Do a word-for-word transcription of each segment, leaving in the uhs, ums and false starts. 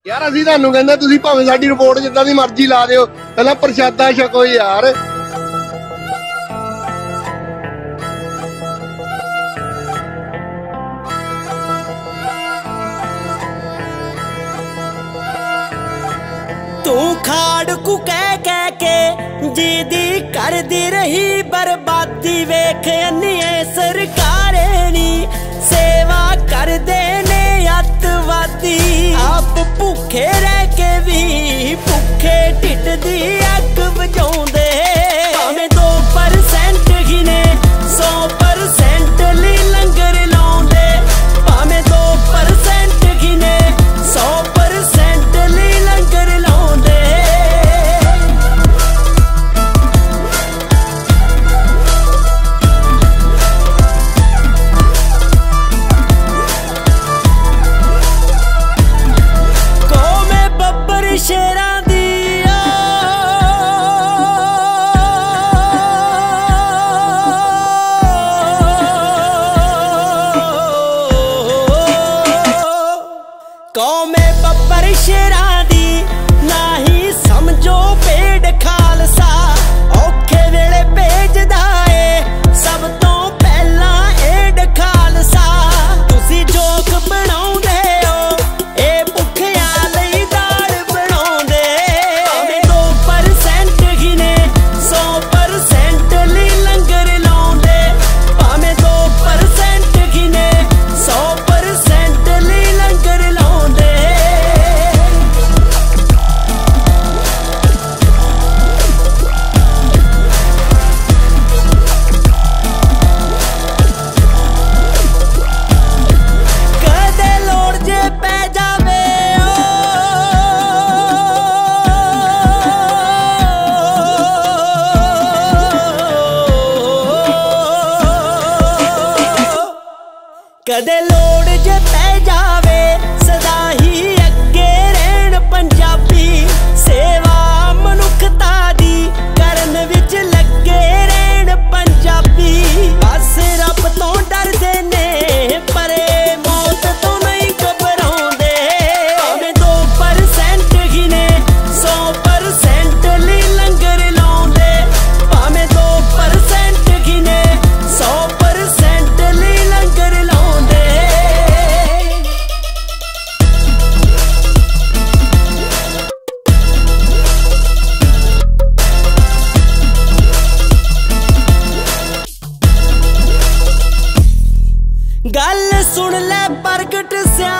यार ਅਸੀਂ ਤੁਹਾਨੂੰ ਕਹਿੰਦੇ ਤੁਸੀਂ ਭਾਵੇਂ ਸਾਡੀ ਰਿਪੋਰਟ ਜਿੱਦਾਂ ਦੀ ਮਰਜ਼ੀ ਲਾ ਦਿਓ, ਪਹਿਲਾਂ ਪ੍ਰਸ਼ਾਦਾ ਛਕੋ ਯਾਰ। तू खाड़ कू कह कह के जीदी कर दी रही बर्बादी, वेख अन्निए सरकारे नी सेवा कर देने अतवादी। आप भुखे रह के भी भुखे ढिड दी अग वजाउंदे, भावें दो परसेंट ही ने सौ परसेंट ली लंगर लाउंदे, भावें दो परसेंट ही ने सौ परसेंट ली लंगर लाउंदे। शेरां दी कौमे बब्बर शेरां दी नाही समझो पेड़ खालसा, औखे वेले भेजदा ए सब तो पहला एड खालसा। तुसी जोक बनाउंदे हो ए भुखिया लई दाल बनाउंदे, भावें दो परसेंट ही ने सौ परसेंट ली लंगर लाउंदे, भावें दो परसेंट ही ने सौ परसेंट ली लंगर लाउंदे। कदे लोड़ जे पै जावे कदे लोड़ जे पै जावे सदा ही अगे रहन पंजाबी, सेवा मनुखता दी करन विच लगे रहन पंजाबी। बस रब तो डरदे ने परे मौत तो नहीं घबराउंदे, भावें दो परसेंट ही ने सौ परसेंट ली लंगर लाउंदे, भावें दो परसेंट ही ने सौ परसेंट ली लंगर लाउंदे। गल सुन ले प्रगट सिया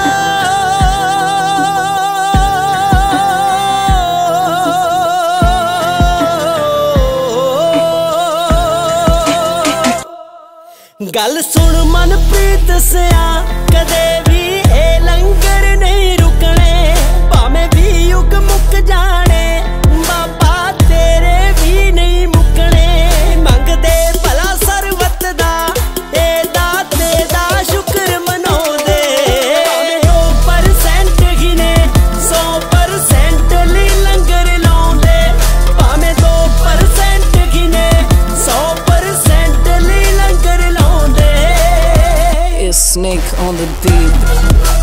गल सुन मनप्रीत सिया, कदे भी ए लंगर नहीं रुकने, भावें भी युग मुक जाने बाबा तेरे भी नहीं मुकने। मंगदे भला सरबत दा ए दाते दा शुक्र मनाउंदे, भावें दो परसेंट ही ने सौ परसेंट ली लंगर लाउंदे, भावें दो परसेंट ही ने सौ परसेंट ली लंगर लाउंदे। It's Snake on the beat.